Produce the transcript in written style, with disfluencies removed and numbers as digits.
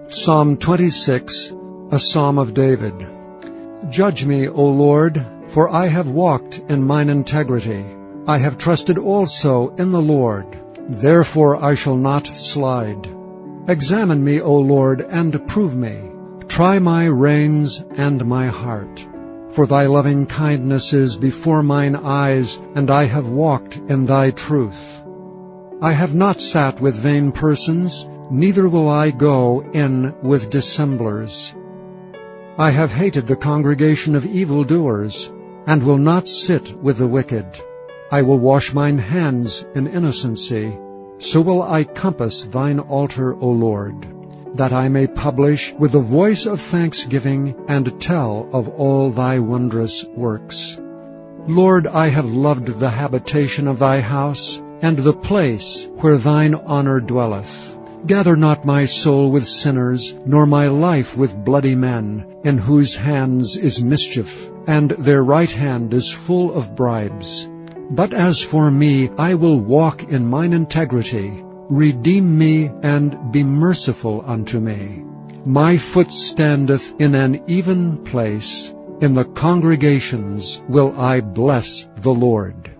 Psalm 26, a psalm of David. Judge me, O Lord, for I have walked in mine integrity. I have trusted also in the Lord, therefore I shall not slide. Examine me, O Lord, and prove me. Try my reins and my heart. For thy loving kindness is before mine eyes, and I have walked in thy truth. I have not sat with vain persons, neither will I go in with dissemblers. I have hated the congregation of evildoers, and will not sit with the wicked. I will wash mine hands in innocency, so will I compass thine altar, O Lord, that I may publish with the voice of thanksgiving and tell of all thy wondrous works. Lord, I have loved the habitation of thy house, and the place where thine honor dwelleth. Gather not my soul with sinners, nor my life with bloody men, in whose hands is mischief, and their right hand is full of bribes. But as for me, I will walk in mine integrity. Redeem me, and be merciful unto me. My foot standeth in an even place. In the congregations will I bless the Lord.